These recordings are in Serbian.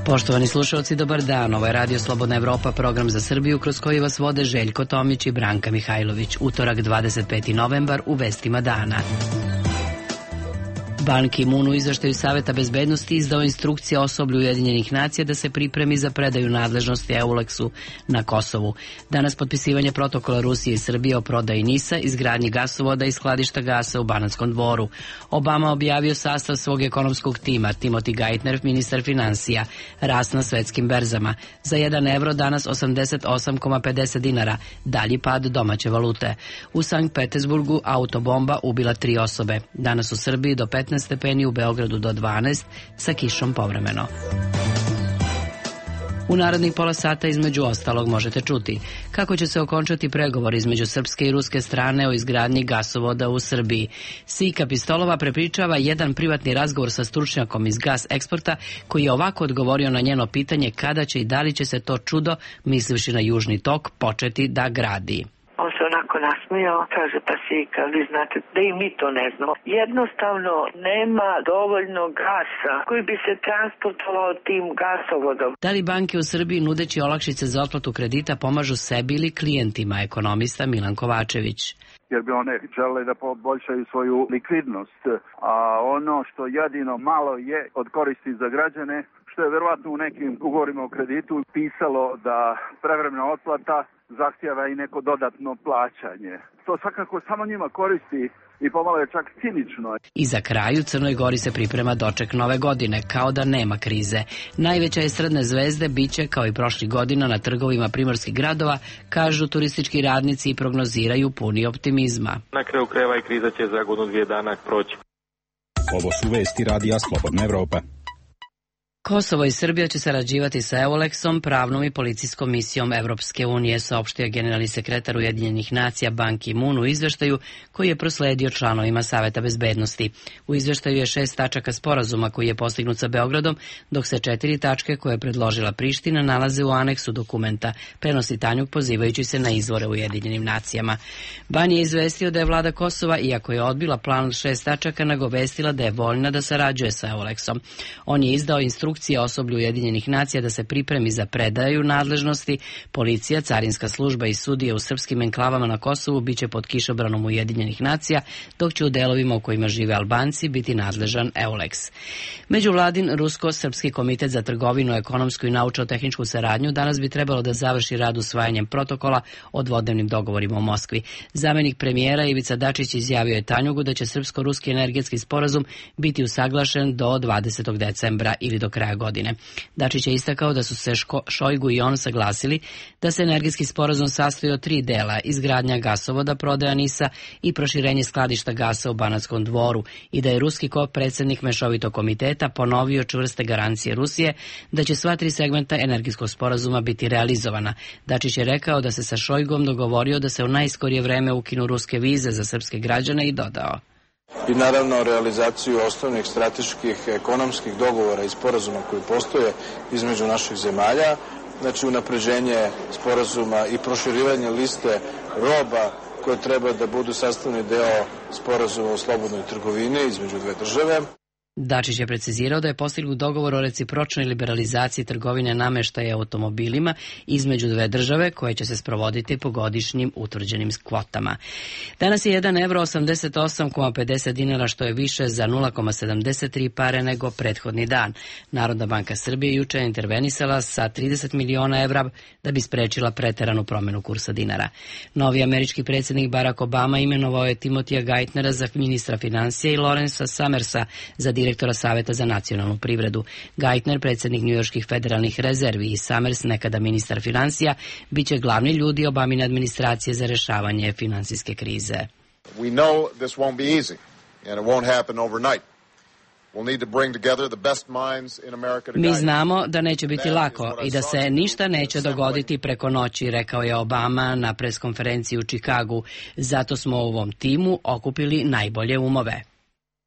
Poštovani slušalci, dobar dan. Ovo je Radio Slobodna Evropa, program za Srbiju kroz koji vas vode Željko Tomić i Branka Mihajlović. Utorak 25. novembar u vestima dana. Ban Ki-moon u izveštaju Saveta bezbednosti izdao instrukcije osoblju Ujedinjenih nacija da se pripremi za predaju nadležnosti EULEX-u na Kosovu. Danas potpisivanje protokola Rusije i Srbije o prodaji NIS-a, izgradnji gasovoda i skladišta gasa u Banatskom Dvoru. Obama objavio sastav svog ekonomskog tima, Timothy Geithner, ministar finansija, rast na svetskim berzama. Za 1 evro danas 88,50 dinara, dalji pad domaće valute. U Sankt Petersburgu autobomba ubila 3 osobe. Danas u Srbiji do 15 stepeni, u Beogradu do 12, sa kišom povremeno. U narednih pola sata između ostalog možete čuti kako će se okončati pregovor između srpske i ruske strane o izgradnji gasovoda u Srbiji. Sika Pistolova prepričava jedan privatni razgovor sa stručnjakom iz Gas Eksporta koji je ovako odgovorio na njeno pitanje kada će i da li će se to čudo, mislivši na Južni tok, početi da gradi. On se onako nasmijao, kaže pa Sika, vi znate da i mi to ne znamo. Jednostavno nema dovoljno gasa koji bi se transportovao tim gasovodom. Da li banke u Srbiji nudeći olakšice za otplatu kredita pomažu sebi ili klijentima, ekonomista Milan Kovačević? Jer bi one žele da poboljšaju svoju likvidnost. A ono što jedino malo je od koristi za građane, što je verovatno u nekim ugovorima o kreditu pisalo da prevremena otplata zahtijeva i neko dodatno plaćanje. To svakako samo njima koristi i pomalo je čak cinično. I za kraj u Crnoj Gori se priprema doček nove godine, kao da nema krize. Najveća estradne zvezde biće, kao i prošlih godina, na trgovima primorskih gradova, kažu turistički radnici i prognoziraju puni optimizma. Na kraju krajeva i kriza će za godinu 2 dana proći. Ovo su vesti Radija Slobodna Evropa. Kosovo i Srbija će sarađivati sa EULEX-om, pravnom i policijskom misijom Evropske unije, saopštio generalni sekretar Ujedinjenih nacija Ban Ki-moon u izveštaju koji je prosledio članovima Saveta bezbednosti. U izveštaju je 6 tačaka sporazuma koji je postignut sa Beogradom, dok se 4 tačke koje je predložila Priština nalaze u aneksu dokumenta, prenosi Tanjuk pozivajući se na izvore u Ujedinjenim nacijama. Ban je izvestio da je vlada Kosova, iako je odbila plan od 6 tačaka, nagovestila da je voljna da sarađuje sa EULEX-om. On je izdao instrukcije osoblju Ujedinjenih nacija da se pripremi za predaju nadležnosti. Policija, carinska služba i sudije u srpskim enklavama na Kosovu biće pod kišobranom Ujedinjenih nacija, dok će u delovima u kojima žive Albanci biti nadležan EULEX. Međuvladin Rusko-srpski komitet za trgovinu, ekonomsku i naučno-tehničku saradnju danas bi trebalo da završi rad usvajanjem protokola o dvodnevnim dogovorima u Moskvi. Zamenik premijera Ivica Dačić izjavio je Tanjugu da će srpsko-ruski energetski sporazum biti usaglašen do 20. decembra ili do kraja godine. Dačić je istakao da su se Šojgu i on saglasili da se energetski sporazum sastoji od 3 dela: izgradnja gasovoda, prodaja NIS-a i proširenje skladišta gasa u Banatskom Dvoru, i da je ruski predsjednik Mešovitog komiteta ponovio čvrste garancije Rusije da će sva 3 segmenta energetskog sporazuma biti realizovana. Dačić je rekao da se sa Šojgom dogovorio da se u najskorije vreme ukinu ruske vize za srpske građane i dodao: i naravno realizaciju osnovnih strateških ekonomskih dogovora i sporazuma koji postoje između naših zemalja, znači unapređenje sporazuma i proširivanje liste roba koje treba da budu sastavni deo sporazuma o slobodnoj trgovini između 2 države. Dačić je precizirao da je postignut dogovor o recipročnoj liberalizaciji trgovine nameštaja automobilima između 2 države koje će se sprovoditi po godišnjim utvrđenim kvotama. Danas je 1 evro 88,50 dinara, što je više za 0,73 pare nego prethodni dan. Narodna banka Srbije juče je intervenisala sa 30 miliona evra da bi sprečila preteranu promenu kursa dinara. Novi američki predsjednik Barack Obama imenovao je Timothya Geithnera za ministra finansija i Lawrencea Summersa za direktora Saveta za nacionalnu privredu. Geithner, predsjednik njujorških federalnih rezervi, i Summers, nekada ministar finansija, bit će glavni ljudi Obamine administracije za rešavanje finansijske krize. We know this won't be easy and it won't happen overnight. Mi znamo da neće biti lako i da se ništa neće dogoditi preko noći, rekao je Obama na preskonferenciji u Čikagu. Zato smo u ovom timu okupili najbolje umove.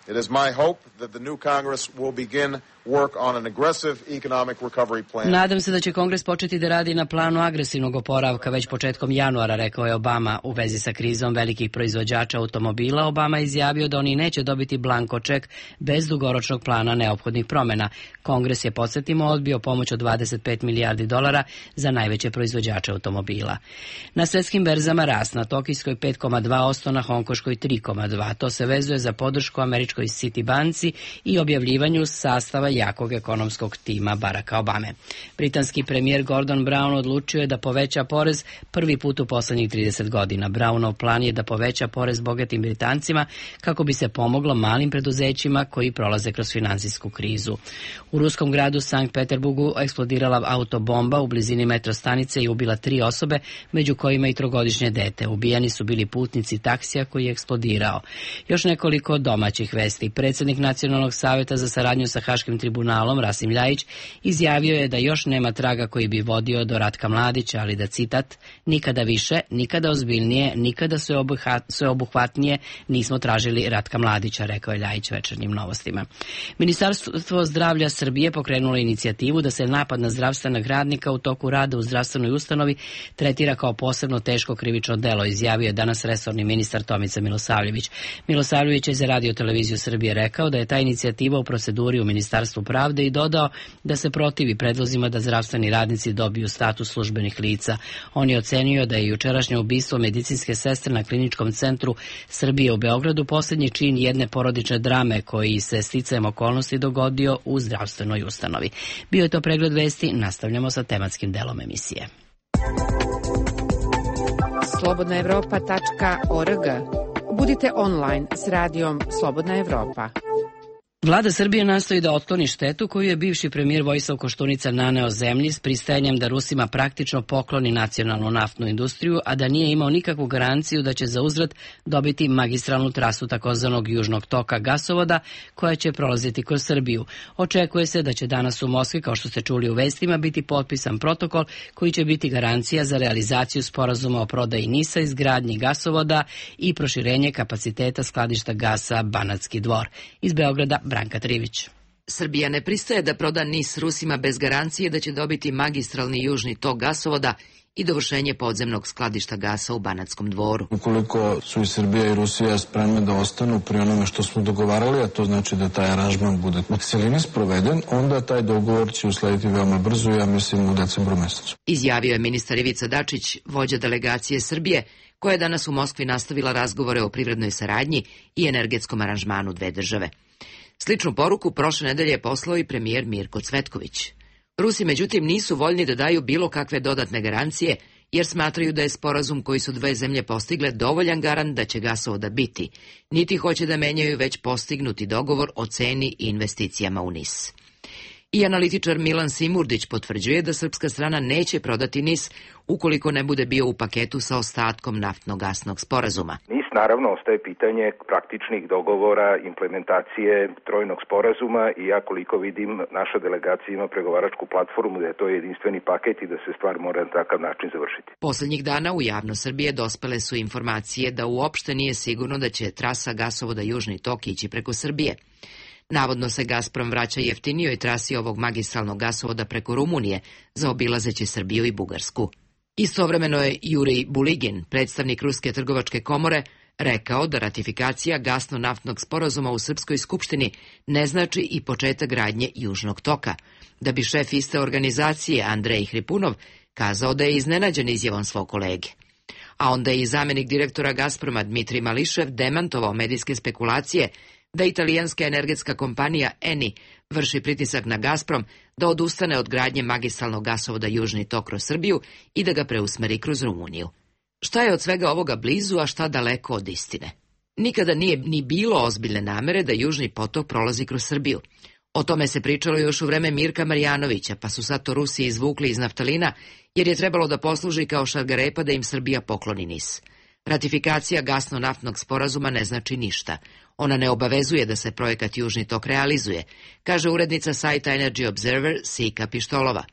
It is my hope that the new Congress will begin work on an aggressive economic recovery plan. Nadam se da će Kongres početi da radi na planu agresivnog oporavka već početkom januara, rekao je Obama. U vezi sa krizom velikih proizvođača automobila, Obama je izjavio da oni neće dobiti blanko ček bez dugoročnog plana neophodnih promjena. Kongres je, podsjetimo, odbio pomoć od $25 milijardi za najveće proizvođače automobila. Na svetskim berzama rast, na Tokijskoj 5,2%, na Hongkoškoj 3,2%. To se vezuje za podršku američkoj Citibanci i objavljivanju sastava jakog ekonomskog tima Baracka Obame. Britanski premijer Gordon Brown odlučio je da poveća porez prvi put u poslednjih 30 godina. Brownov plan je da poveća porez bogatim Britancima kako bi se pomoglo malim preduzećima koji prolaze kroz finansijsku krizu. U ruskom gradu Sankt Peterburgu eksplodirala autobomba u blizini metrostanice i ubila 3 osobe, među kojima i 3-godišnje dete. Ubijani su bili putnici taksija koji je eksplodirao. Još nekoliko domaćih vesti. Predsjednik Nacionalnog saveta za saradnju sa Haškim tribunalom Rasim Ljajić izjavio je da još nema traga koji bi vodio do Ratka Mladića, ali da, citat, nikada više, nikada ozbiljnije, nikada sveobuhvatnije nismo tražili Ratka Mladića, rekao je Ljajić Večernjim novostima. Ministarstvo zdravlja Srbije pokrenulo inicijativu da se napad na zdravstvenog radnika u toku rada u zdravstvenoj ustanovi tretira kao posebno teško krivično delo, izjavio je danas resorni ministar Tomica Milosavljević. Milosavljević je za Radio televiziju Srbije rekao da je ta inicijativa u proceduri u Ministarstvu pravde i dodao da se protivi predlozima da zdravstveni radnici dobiju status službenih lica. On je ocenio da je jučerašnje ubistvo medicinske sestre na Kliničkom centru Srbije u Beogradu posljednji čin jedne porodične drame koji se sticajem okolnosti dogodio u zdravstvenoj ustanovi. Bio je to pregled vesti, nastavljamo sa tematskim delom emisije. slobodnaevropa.org. Budite online s radijom Slobodna Evropa. Vlada Srbije nastoji da otkloni štetu koju je bivši premijer Vojislav Koštunica naneo zemlji s pristajanjem da Rusima praktično pokloni nacionalnu naftnu industriju, a da nije imao nikakvu garanciju da će za uzvrat dobiti magistralnu trasu takozvanog južnog toka gasovoda koja će prolaziti kroz Srbiju. Očekuje se da će danas u Moskvi, kao što ste čuli u vestima, biti potpisan protokol koji će biti garancija za realizaciju sporazuma o prodaji NIS-a, izgradnji gasovoda i proširenje kapaciteta skladišta gasa Banatski Dvor. Iz Beograda Branka Trivić. Srbija ne pristaje da proda NIS Rusima bez garancije da će dobiti magistralni južni tok gasovoda i dovršenje podzemnog skladišta gasa u Banatskom Dvoru. Ukoliko su i Srbija i Rusija spremne da ostanu pri onome što smo dogovarali, a to znači da taj aranžman bude u celini sproveden, onda taj dogovor će uslediti veoma brzo, ja mislim u decembru mesecu. Izjavio je ministar Ivica Dačić, vođa delegacije Srbije, koja je danas u Moskvi nastavila razgovore o privrednoj saradnji i energetskom aranžmanu dve države. Sličnu poruku prošle nedelje je poslao i premijer Mirko Cvetković. Rusi, međutim, nisu voljni da daju bilo kakve dodatne garancije, jer smatraju da je sporazum koji su dve zemlje postigle dovoljan garant da će gasovoda biti, niti hoće da menjaju već postignuti dogovor o ceni i investicijama u NIS. I analitičar Milan Simurdić potvrđuje da srpska strana neće prodati NIS ukoliko ne bude bio u paketu sa ostatkom naftno-gasnog sporazuma. NIS naravno ostaje pitanje praktičnih dogovora, implementacije trojnog sporazuma i ja koliko vidim naša delegacija ima pregovaračku platformu da je to jedinstveni paket i da se stvar mora na takav način završiti. Poslednjih dana u javnost Srbije dospele su informacije da uopšte nije sigurno da će trasa gasovoda Južni tok ići preko Srbije. Navodno se Gazprom vraća jeftinijoj trasi ovog magistralnog gasovoda preko Rumunije, zaobilazeći Srbiju i Bugarsku. Istovremeno je Jurij Buligin, predstavnik Ruske trgovačke komore, rekao da ratifikacija gasno-naftnog sporazuma u Srpskoj skupštini ne znači i početak gradnje Južnog toka, da bi šef iste organizacije Andrej Hripunov kazao da je iznenađen izjavom svog kolege. A onda je i zamenik direktora Gazproma Dmitrij Mališev demantovao medijske spekulacije da italijanska energetska kompanija Eni vrši pritisak na Gazprom da odustane od gradnje magistralnog gasovoda Južni tok kroz Srbiju i da ga preusmeri kroz Rumuniju. Šta je od svega ovoga blizu, a šta daleko od istine? Nikada nije ni bilo ozbiljne namere da Južni potok prolazi kroz Srbiju. O tome se pričalo još u vreme Mirka Marjanovića, pa su sad to Rusi izvukli iz naftalina, jer je trebalo da posluži kao šargarepa da im Srbija pokloni NIS. Ratifikacija gasno-naftnog sporazuma ne znači ništa. Ona ne obavezuje da se projekat Južni tok realizuje, kaže urednica sajta Energy Observer Sika Pištolova.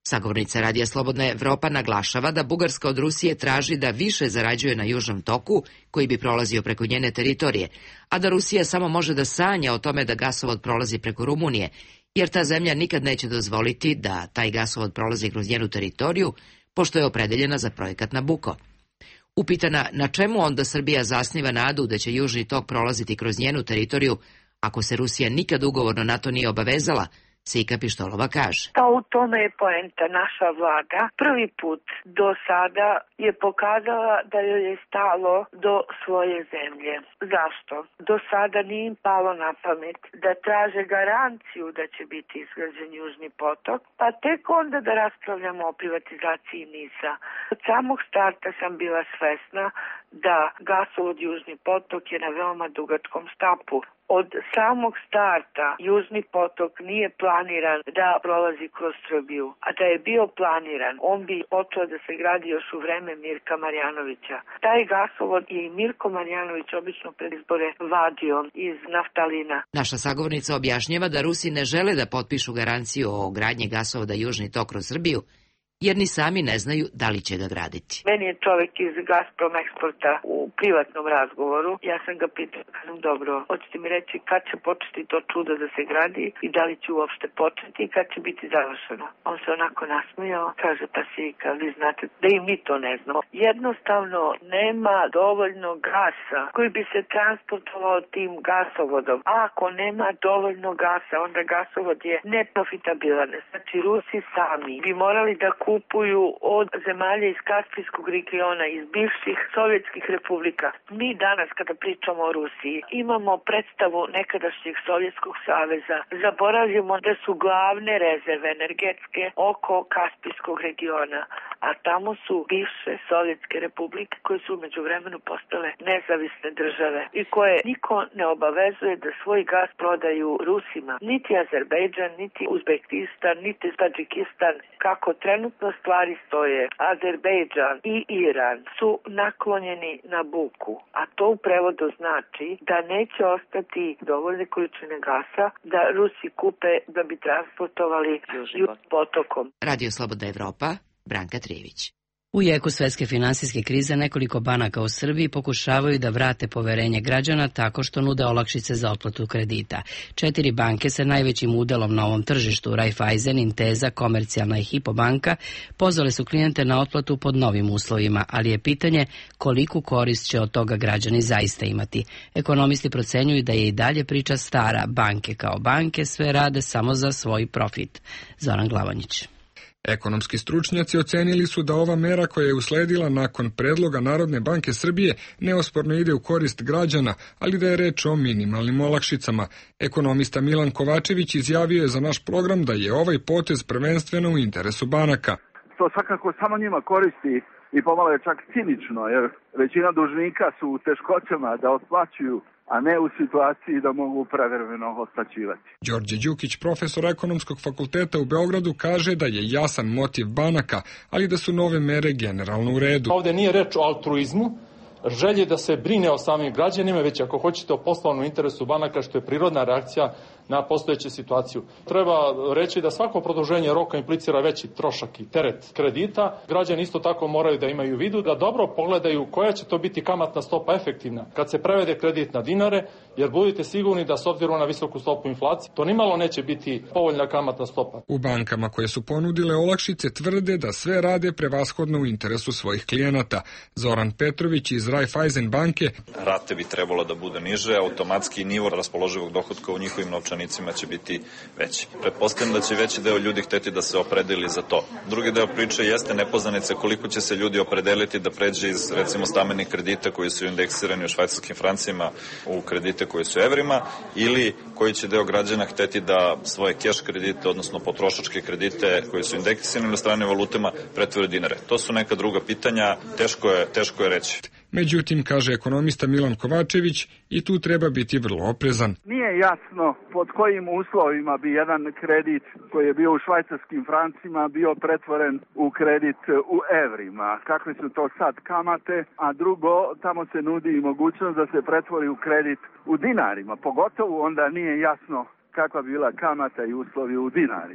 Sagovornica Radija Slobodna Evropa naglašava da Bugarska od Rusije traži da više zarađuje na Južnom toku, koji bi prolazio preko njene teritorije, a da Rusija samo može da sanja o tome da gasovod prolazi preko Rumunije, jer ta zemlja nikad neće dozvoliti da taj gasovod prolazi kroz njenu teritoriju, pošto je opredeljena za projekat Nabucco. Upitana na čemu onda Srbija zasniva nadu da će Južni tok prolaziti kroz njenu teritoriju, ako se Rusija nikad ugovorno na to nije obavezala, Sika Pištolova kaže. Pa u tome je poenta. Naša vlada prvi put do sada je pokazala da joj je stalo do svoje zemlje. Zašto? Do sada nije im palo na pamet da traže garanciju da će biti izgrađen Južni potok, pa tek onda da raspravljamo o privatizaciji NIS-a. Od samog starta sam bila svesna da gasovod Južni potok je na veoma dugačkom štapu. Od samog starta Južni potok nije planiran da prolazi kroz Srbiju, a da je bio planiran, on bi počeo da se gradi još u vreme Mirka Marjanovića. Taj gasovod je i Mirko Marjanović obično pred izbore vadio iz naftalina. Naša sagovornica objašnjava da Rusi ne žele da potpišu garanciju o gradnji gasovoda Južni tok kroz Srbiju, jer ni sami ne znaju da li će ga graditi. Meni je čovjek iz Gazprom Eksporta u privatnom razgovoru. Ja sam ga pitao, dobro, hoćete mi reći kad će početi to čudo da se gradi i da li će uopšte početi i kad će biti završeno. On se onako nasmijao, kaže, pa Sika, vi znate da i mi to ne znamo. Jednostavno nema dovoljno gasa koji bi se transportovao tim gasovodom. A ako nema dovoljno gasa, onda gasovod je neprofitabilan. Znači, Rusi sami bi morali da kupuju od zemalja iz Kaspijskog regiona, iz bivših sovjetskih republika. Mi danas, kada pričamo o Rusiji, imamo predstavu nekadašnjeg Sovjetskog saveza. Zaboravljamo da su glavne rezerve energetske oko Kaspijskog regiona, a tamo su bivše sovjetske republike koje su umeđu vremenu postale nezavisne države i koje niko ne obavezuje da svoj gas prodaju Rusima. Niti Azerbejdžan, niti Uzbekistan, niti Tadžikistan. Kako trenutno stvari stoje, Azerbejdžan i Iran su naklonjeni Nabuccu, a to u prevodu znači da neće ostati dovoljne količine gasa da Rusi kupe da bi transportovali Južnim potokom. Radio Slobodna Evropa, Branka Trijević. U jeku svetske finansijske krize nekoliko banaka u Srbiji pokušavaju da vrate poverenje građana tako što nude olakšice za otplatu kredita. 4 banke sa najvećim udelom na ovom tržištu, Raiffeisen, Intesa, Komercijalna i Hypo banka, pozvale su klijente na otplatu pod novim uslovima, ali je pitanje koliku korist će od toga građani zaista imati. Ekonomisti procenjuju da je i dalje priča stara, banke kao banke sve rade samo za svoj profit. Zoran Glavanjić. Ekonomski stručnjaci ocenili su da ova mera koja je usledila nakon predloga Narodne banke Srbije neosporno ide u korist građana, ali da je reč o minimalnim olakšicama. Ekonomista Milan Kovačević izjavio je za naš program da je ovaj potez prvenstveno u interesu banaka. To svakako samo njima koristi i pomalo je čak cinično, jer većina dužnika su u teškoćama da otplaćuju, a ne u situaciji da mogu prevremeno otplaćivati. Đorđe Đukić, profesor Ekonomskog fakulteta u Beogradu, kaže da je jasan motiv banaka, ali da su nove mere generalno u redu. Ovde nije reč o altruizmu, želje da se brine o samim građanima, već ako hoćete o poslovnom interesu banaka, što je prirodna reakcija na postojeću situaciju. Treba reći da svako produženje roka implicira veći trošak i teret kredita. Građani isto tako moraju da imaju u vidu da dobro pogledaju koja će to biti kamatna stopa efektivna kad se prevede kredit na dinare, jer budite sigurni da s obzirom na visoku stopu inflacije, to nimalo neće biti povoljna kamatna stopa. U bankama koje su ponudile olakšice tvrde da sve rade prevashodno u interesu svojih klijenata. Zoran Petrović iz Raiffeisen banke. Rate bi trebalo da bude niže, automatski nivo raspoloživog dohotka u njihovim novčanicima će biti veći. Pretpostavljam da će veći deo ljudi hteti da se opredeli za to. Drugi deo priče jeste nepoznanica koliko će se ljudi opredeliti da pređe iz, recimo, stambenih kredita koji su indeksirani u švajcarskim francima u kredite koji su evrima, ili koji će deo građana hteti da svoje keš kredite, odnosno potrošačke kredite koji su indeksirani na stranim valutama, pretvore dinare. To su neka druga pitanja, teško je reći. Međutim, kaže ekonomista Milan Kovačević, i tu treba biti vrlo oprezan. Nije jasno pod kojim uslovima bi jedan kredit koji je bio u švajcarskim francima bio pretvoren u kredit u evrima. Kakve su to sad kamate, a drugo, tamo se nudi i mogućnost da se pretvori u kredit u dinarima. Pogotovo onda nije jasno kakva bila kamata i uslovi u dinarima.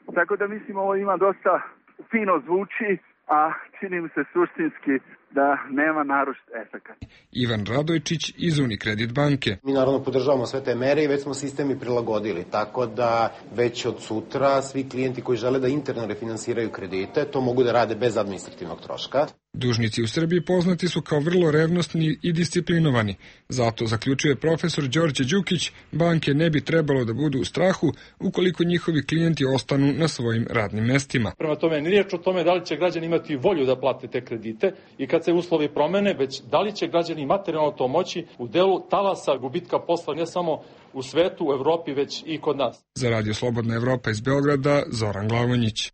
Tako da mislim ovo ima dosta fino zvuči, a čini mi se suštinski da nema naročit efekat. Ivan Radojčić iz Unicredit banke. Mi naravno podržavamo sve te mere i već smo sistem i prilagodili, tako da već od sutra svi klijenti koji žele da interno refinansiraju kredite, to mogu da rade bez administrativnog troška. Dužnici u Srbiji poznati su kao vrlo revnosni i disciplinovani. Zato, zaključuje profesor Đorđe Đukić, banke ne bi trebalo da budu u strahu ukoliko njihovi klijenti ostanu na svojim radnim mestima. Prema tome, nije riječ o tome da li će građani imati volju da plate te kredite i kad se uslovi promene, već da li će građani materijalno to moći u delu talasa gubitka posla, ne samo u svetu, u Evropi, već i kod nas. Za Radio Slobodna Evropa iz Beograda, Zoran Glavonjić.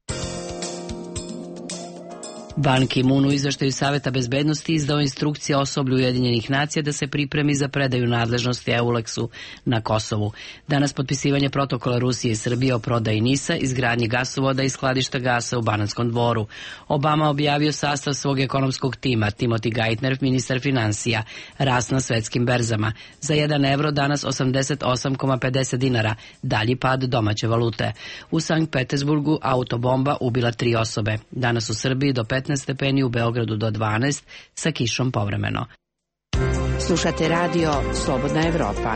Ban Ki-moon u izveštaju Saveta bezbednosti izdao instrukcije osoblju Ujedinjenih nacija da se pripremi za predaju nadležnosti EULEX-u na Kosovu. Danas potpisivanje protokola Rusije i Srbije o prodaji NIS-a, izgradnji gasovoda i skladišta gasa u Banatskom Dvoru. Obama objavio sastav svog ekonomskog tima, Timothy Geithner, ministar finansija, rast na svetskim berzama. Za 1 evro danas 88,50 dinara, dalji pad domaće valute. U Sankt Petersburgu autobomba ubila 3 osobe. Danas u Srbiji do 15 stepeni, u Beogradu do 12, sa kišom povremeno. Slušate radio Slobodna Evropa.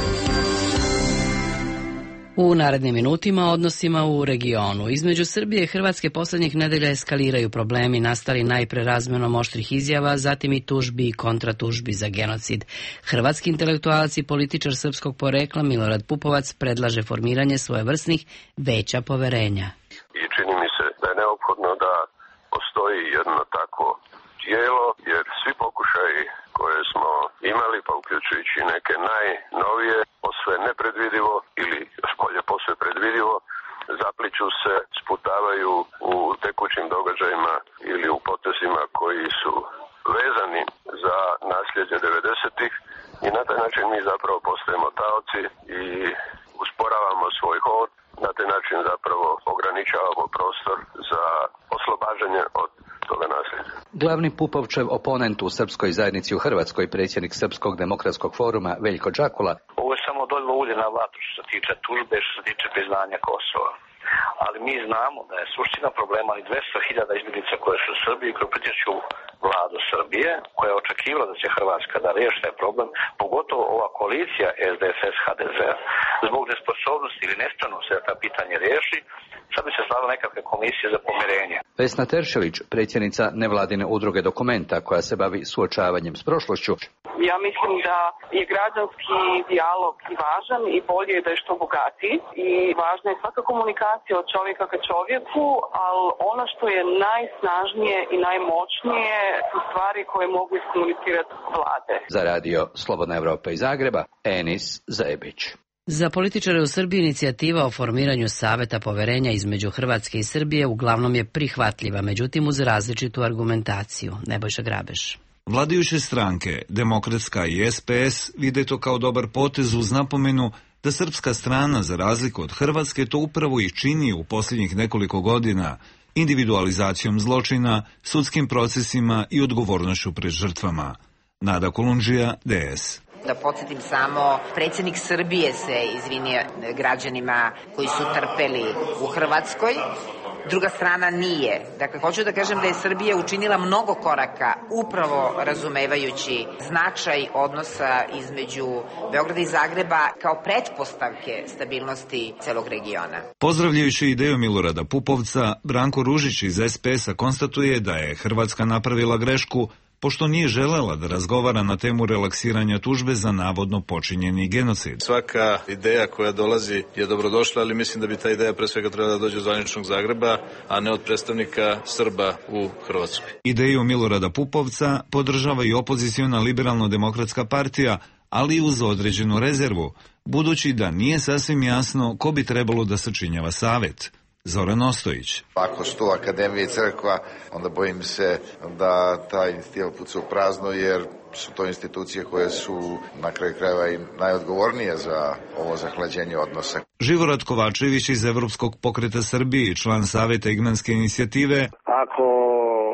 U narednim minutima odnosima u regionu. Između Srbije i Hrvatske poslednjih nedelja eskaliraju problemi nastali najpre razmenom oštrih izjava, zatim i tužbi i kontratužbi za genocid. Hrvatski intelektualac i političar srpskog porekla Milorad Pupovac predlaže formiranje svojevrsnih veća poverenja. I čini mi se da je neophodno da postoji jedno takvo tijelo, jer svi pokušaji koje smo imali, pa uključujući neke najnovije, posve nepredvidivo ili još bolje posve predvidivo, zapliću se, sputavaju u tekućim događajima ili u potezima koji su vezani za nasljeđe 90-ih i na taj način mi zapravo postajemo taoci i usporavamo svoj hod. Na taj način zapravo ograničavamo prostor za oslobađanje od toga nasljeđa. Glavni Pupovčev oponent u srpskoj zajednici u Hrvatskoj, predsjednik Srpskog demokratskog foruma Veljko Đakula. Ovo je samo dolilo ulje na vatru što se tiče tužbe, što se tiče priznanja Kosova. Ali mi znamo da je suština problema ali 200.000 izbjeglica koje su u Srbiji, koje pritiču vladu Srbije, koja je očekivala da će Hrvatska da riješi taj problem, pogotovo ova koalicija SDSS-HDZ, zbog nesposobnosti ili nespremnosti da ta pitanje riješi, sad bi se stvarala nekakve komisije za pomirenje. Vesna Teršelić, predsjednica nevladine udruge Dokumenta, koja se bavi suočavanjem s prošlošću. Ja mislim da je građanski dijalog i važan i bolje je da je što bogatiji i važna je svaka komunikacija od čovjeka ka čovjeku, ali ono što je najsnažnije i najmoćnije su stvari koje mogu iskomunicirati vlade. Za radio Slobodna Evropa iz Zagreba, Enis Zajebić. Za političare u Srbiji inicijativa o formiranju Saveta poverenja između Hrvatske i Srbije uglavnom je prihvatljiva, međutim uz različitu argumentaciju. Nebojša Grabeš. Vladajuće stranke, Demokratska i SPS, vide to kao dobar potez uz napomenu da srpska strana, za razliku od Hrvatske, to upravo i čini u posljednjih nekoliko godina, individualizacijom zločina, sudskim procesima i odgovornošću pred žrtvama. Nada Kolundžija, DS. Da podsjetim samo, predsjednik Srbije se izvinio građanima koji su trpeli u Hrvatskoj, druga strana nije. Dakle, hoću da kažem da je Srbija učinila mnogo koraka upravo razumevajući značaj odnosa između Beograda i Zagreba kao pretpostavke stabilnosti celog regiona. Pozdravljajući ideju Milorada Pupovca, Branko Ružić iz SPS-a konstatuje da je Hrvatska napravila grešku pošto nije želela da razgovara na temu relaksiranja tužbe za navodno počinjeni genocid. Svaka ideja koja dolazi je dobrodošla, ali mislim da bi ta ideja pre svega trebala da dođe od zvaničnog Zagreba, a ne od predstavnika Srba u Hrvatskoj. Ideju Milorada Pupovca podržava i opoziciona liberalno-demokratska partija, ali uz određenu rezervu, budući da nije sasvim jasno ko bi trebalo da sačinjava savet. Zoran Ostojić. Ako su to akademija i crkva, onda bojim se da ta inicijativa puca u prazno, jer su to institucije koje su na kraju krajeva i najodgovornije za ovo zahlađenje odnosa. Živorad Kovačević iz Evropskog pokreta Srbije i član Saveta Igmanske inicijative. Ako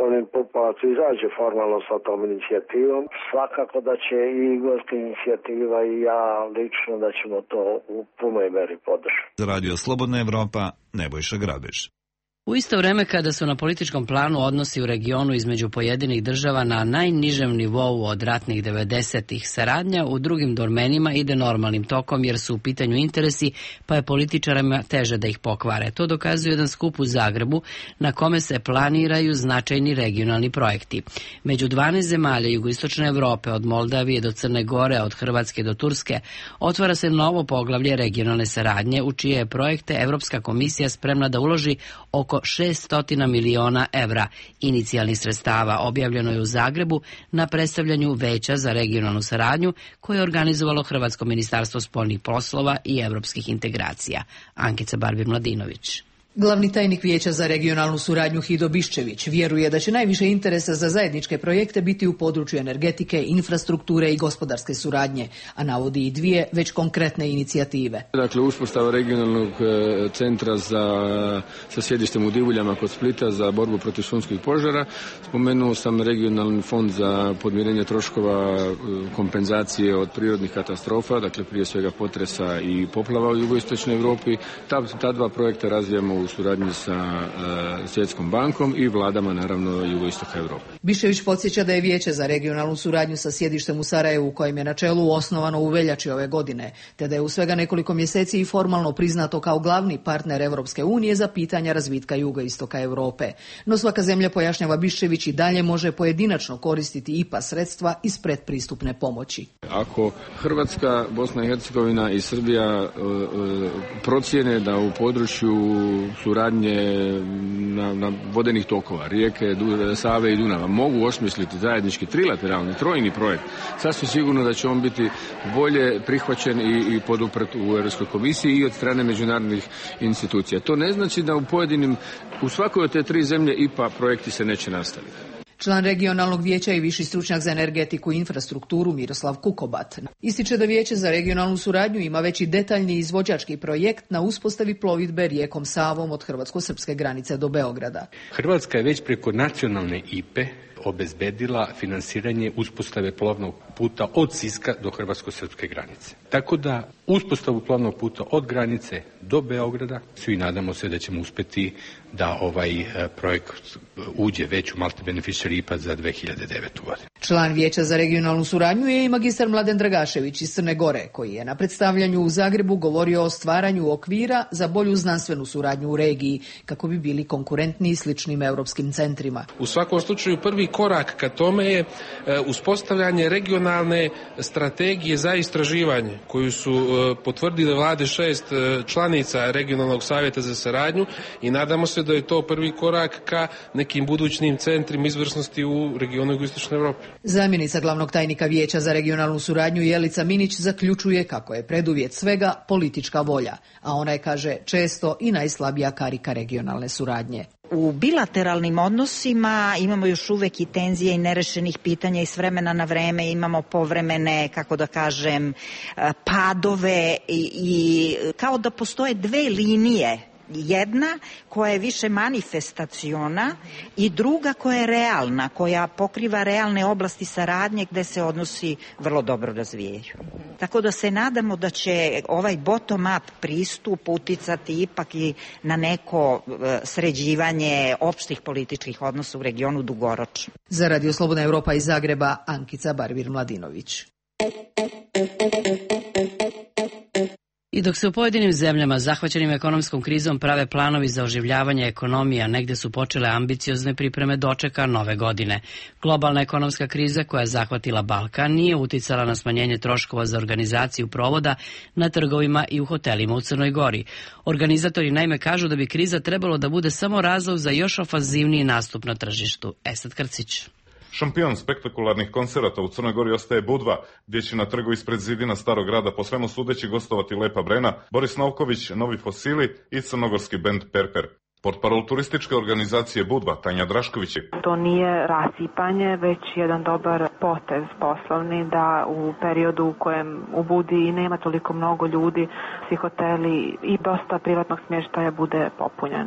gospodin Pupovac izađe formalno sa tom inicijativom. Svakako da će i gorska inicijativa i ja lično da ćemo to u punoj meri podržati. Za Radio Slobodna Evropa, Nebojša Grabež. U isto vreme kada su na političkom planu odnosi u regionu između pojedinih država na najnižem nivou od ratnih 90-ih, saradnja u drugim domenima ide normalnim tokom jer su u pitanju interesi, pa je političarima teže da ih pokvare. To dokazuje jedan skup u Zagrebu na kome se planiraju značajni regionalni projekti. Među 12 zemalja jugoistočne Evrope, od Moldavije do Crne Gore, od Hrvatske do Turske, otvara se novo poglavlje regionalne saradnje u čije projekte Evropska komisija spremna da uloži oko 600 miliona evra. Inicijalnih sredstava objavljeno je u Zagrebu na predstavljanju Veća za regionalnu saradnju koje je organizovalo Hrvatsko ministarstvo spoljnih poslova i evropskih integracija. Ankica Barbir-Mladinović. Glavni tajnik Vijeća za regionalnu suradnju Hido Biščević vjeruje da će najviše interesa za zajedničke projekte biti u području energetike, infrastrukture i gospodarske suradnje, a navodi i dvije već konkretne inicijative. Dakle, uspostava regionalnog centra sa sjedištem u Divuljama kod Splita za borbu protiv šumskih požara. Spomenuo sam regionalni fond za podmirenje troškova kompenzacije od prirodnih katastrofa, dakle prije svega potresa i poplava u jugoistočnoj Europi. Ta dva projekta razvijamo u suradnji sa Svjetskom bankom i vladama, naravno, jugoistoka Europe. Bišević podsjeća da je Vijeće za regionalnu suradnju sa sjedištem u Sarajevu, kojem je na čelu osnovano u veljači ove godine, te da je u svega nekoliko mjeseci i formalno priznato kao glavni partner Europske unije za pitanja razvitka jugoistoka Europe. No svaka zemlja, pojašnjava Biščević, i dalje može pojedinačno koristiti IPA sredstva iz pretpristupne pomoći. Ako Hrvatska, Bosna i Hercegovina i Srbija procijene da u području suradnje na vodenih tokova, rijeke, Save i Dunava mogu osmisliti zajednički trilateralni, trojni projekt, sasvim sigurno da će on biti bolje prihvaćen i poduprt u Europskoj komisiji i od strane međunarodnih institucija. To ne znači da u svakoj od te tri zemlje IPA projekti se neće nastaviti. Član regionalnog vijeća i viši stručnjak za energetiku i infrastrukturu Miroslav Kukobat ističe da Vijeće za regionalnu suradnju ima već i detaljni izvođački projekt na uspostavi plovidbe rijekom Savom od hrvatsko-srpske granice do Beograda. Hrvatska je već preko nacionalne IPE obezbedila finansiranje uspostave plovnog puta od Siska do hrvatsko-srpske granice. Tako da uspostavu plovnog puta od granice do Beograda svi nadamo se da ćemo uspjeti da ovaj projekt uđe već u multi-beneficiary IPA za 2009. godinu. Član Vijeća za regionalnu suradnju je i magistar Mladen Dragašević iz Crne Gore, koji je na predstavljanju u Zagrebu govorio o stvaranju okvira za bolju znanstvenu suradnju u regiji, kako bi bili konkurentni sličnim europskim centrima. U svakom slučaju prvi korak ka tome je uspostavljanje regionalne strategije za istraživanje, koju su potvrdile vlade 6 članica regionalnog savjeta za saradnju i nadamo se da je to prvi korak ka nekim budućnim centrima izvrsnosti u regionu jugoistočne Europe. Zamjenica glavnog tajnika Vijeća za regionalnu suradnju Jelica Minić zaključuje kako je preduvjet svega politička volja, a ona je, kaže, često i najslabija karika regionalne suradnje. U bilateralnim odnosima imamo još uvek i tenzije i nerešenih pitanja i s vremena na vreme imamo povremene, kako da kažem, padove i kao da postoje dve linije. Jedna koja je više manifestaciona i druga koja je realna, koja pokriva realne oblasti saradnje gde se odnosi vrlo dobro razvijaju. Tako da se nadamo da će ovaj bottom-up pristup uticati ipak i na neko sređivanje opštih političkih odnosa u regionu dugoročno. Za Radio Slobodna Evropa iz Zagreba, Ankica Barbir-Mladinović. I dok se u pojedinim zemljama zahvaćenim ekonomskom krizom prave planovi za oživljavanje ekonomija, negde su počele ambiciozne pripreme dočeka nove godine. Globalna ekonomska kriza koja je zahvatila Balkan nije uticala na smanjenje troškova za organizaciju provoda na trgovima i u hotelima u Crnoj Gori. Organizatori naime kažu da bi kriza trebalo da bude samo razlog za još ofanzivniji nastup na tržištu. Esad Krcić. Šampion spektakularnih koncerata u Crnoj Gori ostaje Budva, gdje će na trgu ispred zidina Starog grada po svemu sudeći gostovati Lepa Brena, Boris Novković, Novi Fosili i crnogorski bend Perper. Portparol turističke organizacije Budva, Tanja Drašković je. To nije rasipanje, već jedan dobar potez poslovni da u periodu u kojem u Budi nema toliko mnogo ljudi, svi hoteli i dosta privatnog smještaja bude popunjeno.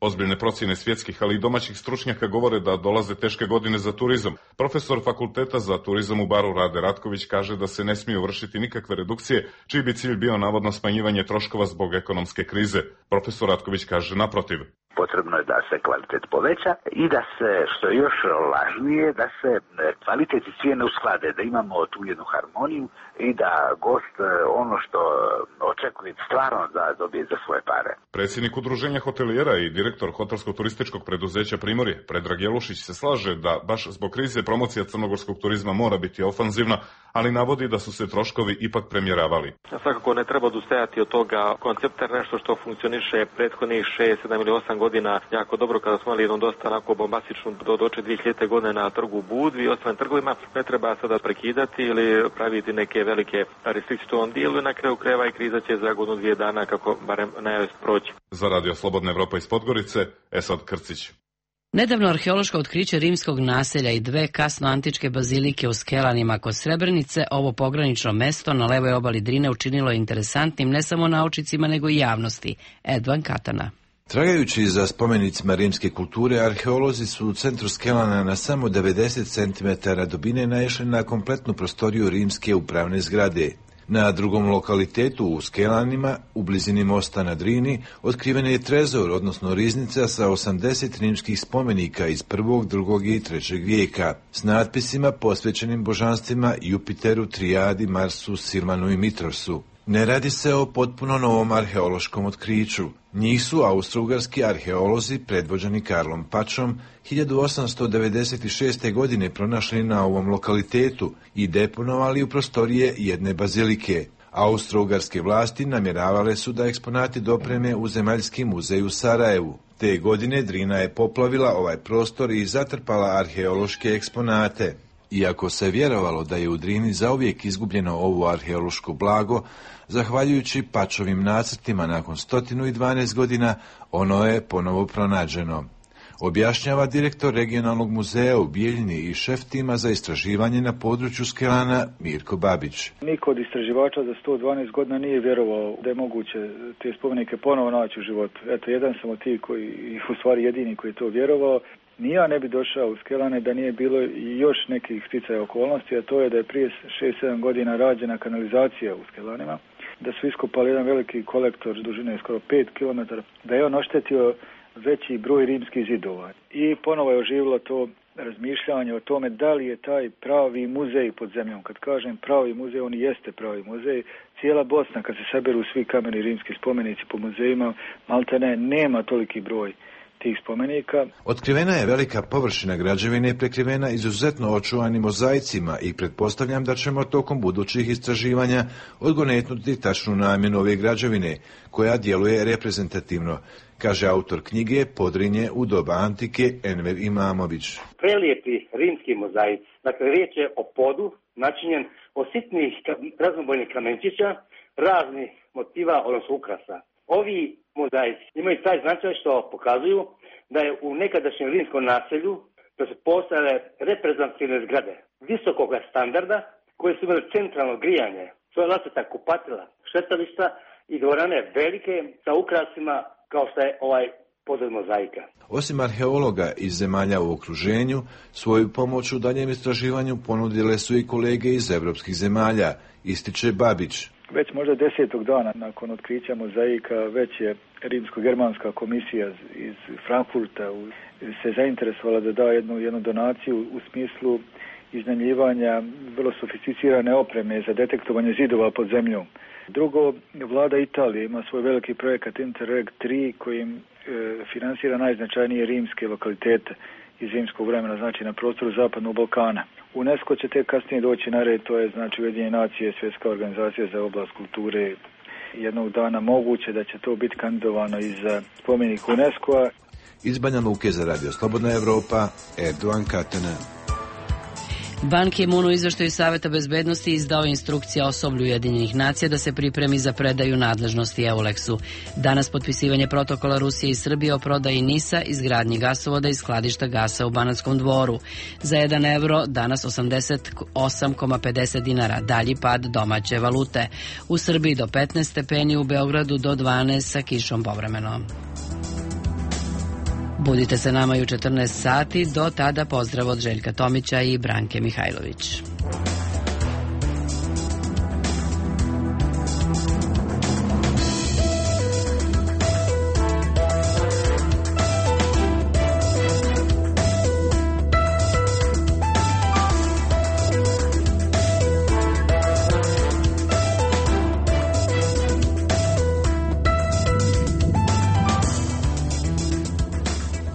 Ozbiljne procjene svjetskih, ali i domaćih stručnjaka govore da dolaze teške godine za turizam. Profesor fakulteta za turizam u Baru Rade Ratković kaže da se ne smiju vršiti nikakve redukcije, čiji bi cilj bio navodno smanjivanje troškova zbog ekonomske krize. Profesor Ratković kaže naprotiv. Potrebno je da se kvalitet poveća i da se, što je još lažnije, da se kvalitet i cijene usklade, da imamo tu jednu harmoniju i da gost ono što očekuje stvarno da dobije za svoje pare. Predsjednik udruženja hotelijera i direktor hotelsko-turističkog preduzeća Primorje, Predrag Jelušić, se slaže da baš zbog krize promocija crnogorskog turizma mora biti ofanzivna, ali navodi da su se troškovi ipak premjeravali. Svakako ne treba odustajati od toga koncepta, nešto što funkcioniše prethodnih 6, 7 ili 8 godina jako dobro, kada smo imali jednu dosta onako bombastičnu doče 2000. godine na trgu Budvi i ostalim trgovima. Ne treba sada prekidati ili praviti neke velike restrikcije u tom dijelu i na kraju krajeva i kriza će za godinu 2 dana, kako barem najave, proći. Za Radio Slobodna Evropa iz Podgorice, Esad Krcić. Nedavno arheološko otkriće rimskog naselja i 2 kasnoantičke bazilike u Skelanima kod Srebrenice ovo pogranično mesto na levoj obali Drine učinilo interesantnim ne samo naučnicima nego i javnosti. Edvan Katana. Tragajući za spomenicima rimske kulture, arheolozi su u centru Skelana na samo 90 cm dubine naišli na kompletnu prostoriju rimske upravne zgrade. Na drugom lokalitetu u Skelanima, u blizini mosta na Drini, otkriven je trezor, odnosno riznica sa 80 rimskih spomenika iz 1., 2. i 3. vijeka, s natpisima posvećenim božanstvima Jupiteru, Trijadi, Marsu, Silmanu i Mitrosu. Ne radi se o potpuno novom arheološkom otkriću. Njih su austrougarski arheolozi predvođeni Karlom Pačom 1896. godine pronašli na ovom lokalitetu i deponovali u prostorije jedne bazilike. Austrougarske vlasti namjeravale su da eksponati dopreme u Zemaljski muzej u Sarajevu. Te godine Drina je poplavila ovaj prostor i zatrpala arheološke eksponate. Iako se vjerovalo da je u Drini zauvijek izgubljeno ovo arheološko blago, zahvaljujući Pačovim nacrtima nakon 112 godina, ono je ponovo pronađeno. Objašnjava direktor regionalnog muzeja u Bijeljini i šef tima za istraživanje na području Skelana Mirko Babić. Niko od istraživača za 112 godina nije vjerovao da je moguće te spomenike ponovo naći u životu. Eto, jedan sam od tih koji, u stvari jedini koji je to vjerovao. Ni ja ne bi došao u Skelane da nije bilo i još nekih sticaja okolnosti, a to je da je prije 6-7 godina rađena kanalizacija u Skelanima, da su iskopali jedan veliki kolektor dužine skoro 5 km, da je on oštetio veći broj rimskih zidova. I ponovo je oživilo to razmišljanje o tome da li je taj pravi muzej pod zemljom. Kad kažem pravi muzej, on jeste pravi muzej. Cijela Bosna, kad se saberu svi kameni rimski spomenici po muzejima, maltene nema toliki broj tih spomenika. Otkrivena je velika površina građevine prekrivena izuzetno očuvanim mozaicima i pretpostavljam da ćemo tokom budućih istraživanja odgonetnuti tačnu namjenu ove građevine, koja djeluje reprezentativno, kaže autor knjige Podrinje u doba antike Enver Imamović. Prelijepi rimski mozaici. Dakle, riječ je o podu načinjen od sitnih raznobojnih kamenčića, raznih motiva, odnosno ukrasa. Ovi mozaici imaju taj značaj što pokazuju da je u nekadašnjem rimskom naselju da su postojale reprezentativne zgrade visokoga standarda koje su imali centralno grijanje, svoja vlastita kupatila, šetališta i dvorane velike sa ukrasima kao što je ovaj podred mozaika. Osim arheologa iz zemalja u okruženju, svoju pomoć u daljem istraživanju ponudile su i kolege iz evropskih zemalja, ističe Babić. Već možda 10. dana nakon otkrića mozaika već je Rimsko-germanska komisija iz Frankfurta se zainteresovala da da jednu donaciju u smislu iznajmljivanja vrlo sofisticirane opreme za detektovanje zidova pod zemljom. Drugo, vlada Italije ima svoj veliki projekat Interreg 3 kojim finansira najznačajnije rimske lokalitete iz rimskog vremena, znači na prostoru Zapadnog Balkana. UNESCO će tek kasnije doći na red, to je znači Ujedinjene nacije, Svjetska organizacija za oblast kulture. Jednog dana moguće da će to biti kandidovano i za spomenik UNESCO-a. Iz Banja Luke za Radio Slobodna Evropa, Erdogan Katana. Ban Ki-moon u izveštaju Saveta bezbednosti izdao instrukcije osoblju Ujedinjenih nacija da se pripremi za predaju nadležnosti EULEX-u. Danas potpisivanje protokola Rusije i Srbije o prodaji NIS-a, izgradnji gasovoda i skladišta gasa u Banatskom Dvoru. Za 1 evro danas 88,50 dinara, dalji pad domaće valute. U Srbiji do 15 stepeni, u Beogradu do 12 sa kišom povremeno. Budite se nama i u 14 sati, do tada pozdrav od Željka Tomića i Branke Mihajlović.